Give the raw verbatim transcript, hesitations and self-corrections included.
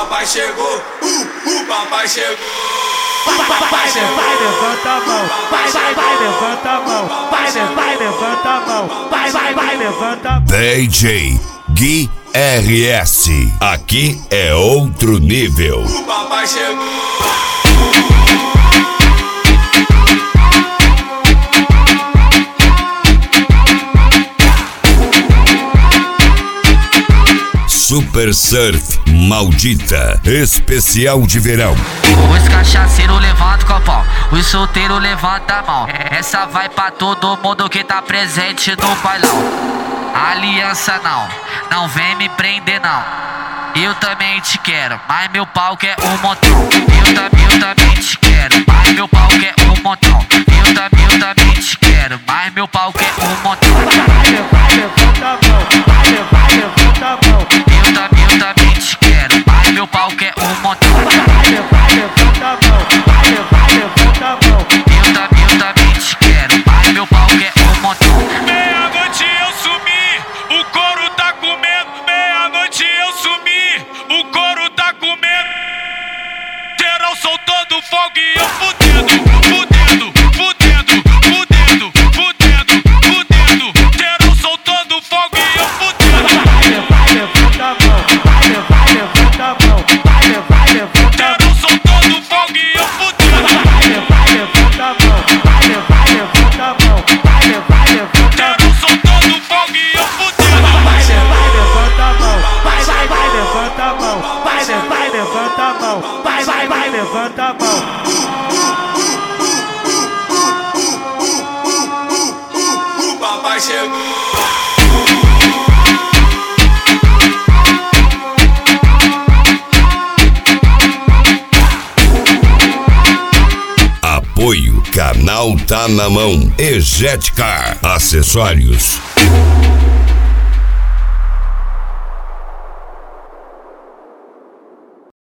papai chegou, uh, o papai chegou. Vai, vai, vai, levanta a mão. Vai, vai, vai, levanta a mão. Vai, vai, levanta a mão. Vai, vai, vai, levanta a mão. D J Gui R S. Aqui é outro nível. O papai chegou. Super Surf Maldita, especial de verão. Os cachaceiros levantam o copão, os solteiros levantam a mão. Essa vai pra todo mundo que tá presente no bailão. Aliança não, não vem me prender não. Eu também te quero, mas meu pau quer um montão. Eu, tam, eu também te quero, mas meu pau quer um montão. Eu, tam, eu também te quero, mas meu pau quer um montão. Vai, vai, levanta a mão. Vai, vai, levanta a mão. Eu, tam, eu também te quero, mas meu pau quer um montão. Vai, vai, levanta a mão. Vai, vai, levanta a mão. Eu, tam, eu também te quero, mas meu pau quer um montão. Meia-noite eu sumi, o couro tá comendo. Meia-noite eu sumi, o couro tá comendo. Geral soltando fogo e eu fudendo, fudendo, fudendo, fudendo, fudendo, fudendo. Geral soltando fogo e eu fudendo. Vai, vai, levanta a mão. Vai, vai, levanta a mão. Vai, vai, levanta a mão. Geral soltando fogo e eu fudendo. Vai, vai, levanta a mão. Vai, vai, levanta a mão. Vai, vai, levanta a mão. Geral soltando fogo e eu fudendo. Vai, vai, levanta a mão. Vai, vai, vai, levanta a mão. Vai, vai, levanta a mão. Vai, vai, vai, levanta a mão. O papai chegou. Apoio Canal Tá Na Mão. Ejetcar Acessórios.